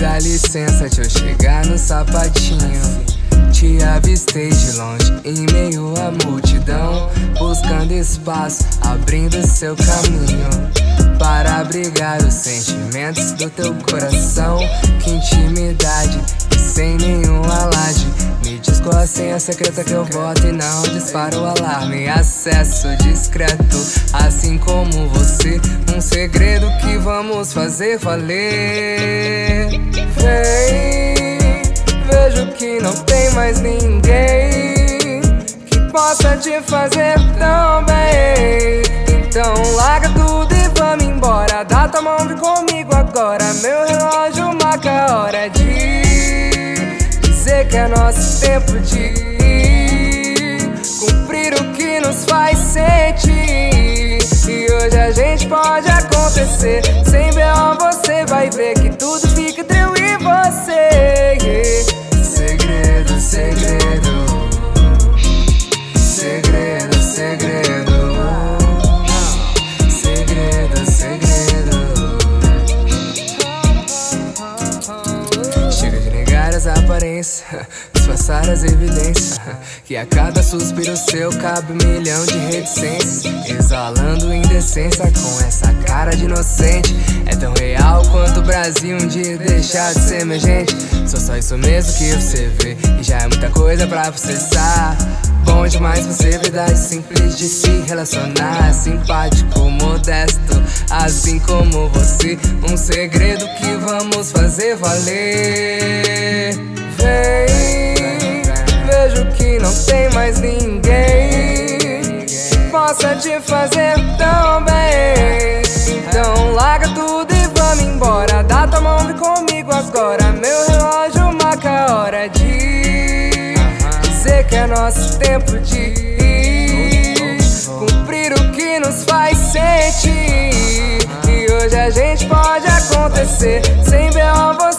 Dá licença, deixa eu chegar no sapatinho. Te avistei de longe, em meio à multidão, buscando espaço, abrindo seu caminho para abrigar os sentimentos do teu coração. Que intimidade, e sem nenhum alarde. Me diz qual a senha secreta que eu boto e não disparo o alarme. Acesso discreto, assim como você, um segredo que vamos fazer valer. Vem, vejo que não tem mais ninguém que possa te fazer tão bem. Então larga tudo e vamos embora. Dá tua mão, vem comigo agora. Meu relógio marca a hora de dizer que é nosso tempo de cumprir o que nos faz sentir. E hoje a gente pode acontecer. Sem B.O. você vai ver que tudo fica entre eu e você. Segredo, segredo, segredo, segredo, segredo, segredo. Chega de negar as aparências, disfarçar as evidências, que a cada suspiro seu cabe 1 milhão de reticências. Exalando indecência com essa cara de inocente. É tão real quanto o Brasil um dia deixar de ser emergente. Sou só isso mesmo que você vê, e já é muita coisa pra processar. Bom demais pra ser verdade, simples de se relacionar. Simpático, modesto, assim como você, um segredo que vamos fazer valer. Vem, vejo que não tem mais ninguém que possa te fazer tão bem. Então larga tudo e vamos embora. Dá tua mão, vem comigo agora. Meu relógio marca a hora de dizer que é nosso tempo de cumprir o que nos faz sentir. E hoje a gente pode acontecer. Sem B.O.